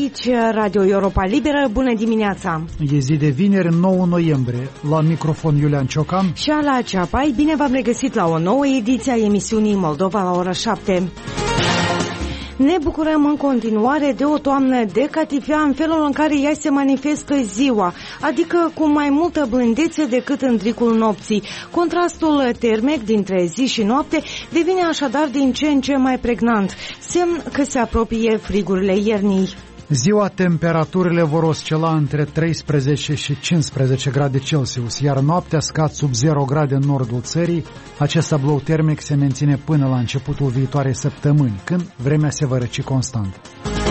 Aici Radio Europa Liberă, bună dimineața! E zi de vineri, 9 noiembrie. La microfon Iulian Ciocan și Ala Ceapai. Bine v-am regăsit la o nouă ediție a emisiunii Moldova la ora 7. Ne bucurăm în continuare de o toamnă de catifea în felul în care ea se manifestă ziua, adică cu mai multă blândețe decât întricul nopții. Contrastul termic dintre zi și noapte devine așadar din ce în ce mai pregnant, semn că se apropie frigurile iernii. Ziua temperaturile vor oscila între 13 și 15 grade Celsius, iar noaptea scad sub 0 grade în nordul țării. Acest tablou termic se menține până la începutul viitoarei săptămâni, când vremea se va răci constant.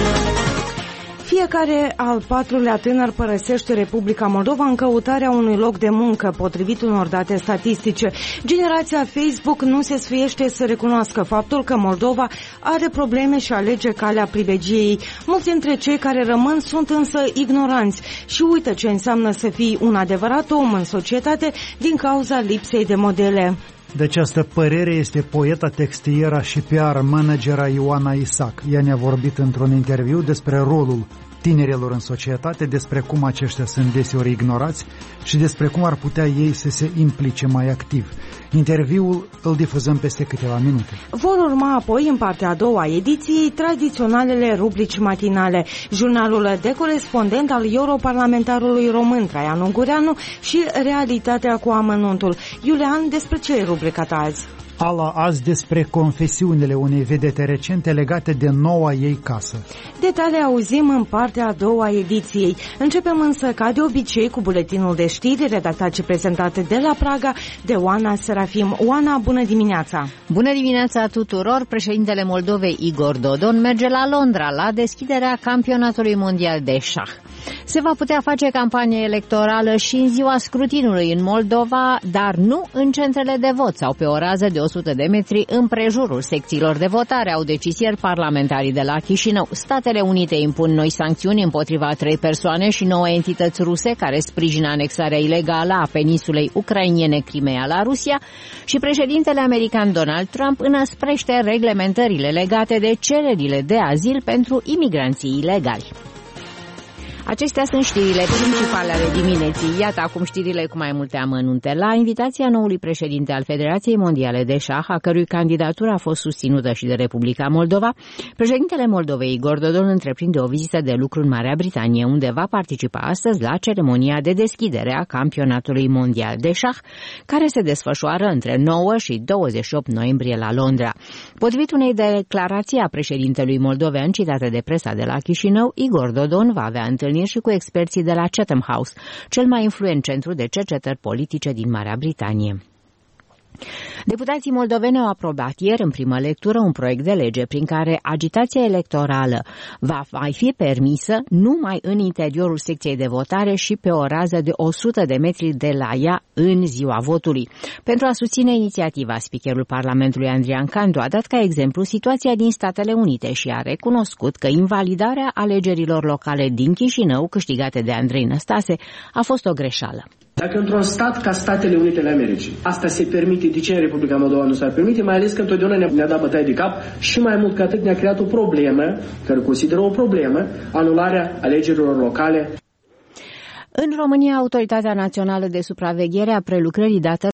Fiecare al patrulea tânăr părăsește Republica Moldova în căutarea unui loc de muncă, potrivit unor date statistice. Generația Facebook nu se sfiește să recunoască faptul că Moldova are probleme și alege calea privilegiei. Mulți dintre cei care rămân sunt însă ignoranți și uită ce înseamnă să fii un adevărat om în societate din cauza lipsei de modele. De această părere este poeta, textiera și PR managera Ioana Isac. Ea ne-a vorbit într-un interviu despre rolul tinerilor în societate, despre cum aceștia sunt deseori ignorați și despre cum ar putea ei să se implice mai activ. Interviul îl difuzăm peste câteva minute. Vor urma apoi, în partea a doua ediției, tradiționalele rubrici matinale, jurnalul de corespondent al europarlamentarului român Traian Ungureanu și Realitatea cu amănuntul. Iulian, despre ce e rubrica ta azi? Ala, azi despre confesiunile unei vedete recente legate de noua ei casă. Detalii auzim în partea a doua ediției. Începem însă, ca de obicei, cu buletinul de știri redactat și prezentat de la Praga de Oana Serafim. Oana, bună dimineața! Bună dimineața tuturor! Președintele Moldovei Igor Dodon merge la Londra la deschiderea campionatului mondial de șah. Se va putea face campanie electorală și în ziua scrutinului în Moldova, dar nu în centrele de vot sau pe o rază de 100 de metri împrejurul secțiilor de votare, au decis ieri parlamentarii de la Chișinău. Statele Unite impun noi sancțiuni împotriva 3 persoane și 9 entități ruse care sprijină anexarea ilegală a peninsulei ucrainene Crimea la Rusia și președintele american Donald Trump înăsprește reglementările legate de cererile de azil pentru imigranții ilegali. Acestea sunt știrile principale ale dimineții. Iată acum știrile cu mai multe amănunte. La invitația noului președinte al Federației Mondiale de Șah, a cărui candidatură a fost susținută și de Republica Moldova, președintele Moldovei Igor Dodon întreprinde o vizită de lucru în Marea Britanie, unde va participa astăzi la ceremonia de deschidere a campionatului mondial de șah, care se desfășoară între 9 și 28 noiembrie la Londra. Potrivit unei declarații a președintelui moldovean citate de presa de la Chișinău, Igor Dodon va avea întâlniri și cu experții de la Chatham House, cel mai influent centru de cercetări politice din Marea Britanie. Deputații moldoveni au aprobat ieri în primă lectură un proiect de lege prin care agitația electorală va mai fi permisă numai în interiorul secției de votare și pe o rază de 100 de metri de la ea în ziua votului. Pentru a susține inițiativa, speakerul Parlamentului Andrian Candu a dat ca exemplu situația din Statele Unite și a recunoscut că invalidarea alegerilor locale din Chișinău, câștigate de Andrei Năstase, a fost o greșeală. Dacă într-un stat ca Statele Unite ale Americii asta se permite, de ce în Republica Moldova nu s-ar permite? Mai ales că întotdeauna ne-a dat bătaie de cap și mai mult ca atât ne-a creat o problemă, care consideră o problemă, anularea alegerilor locale. În România, Autoritatea Națională de Supraveghere a Prelucrării Datelor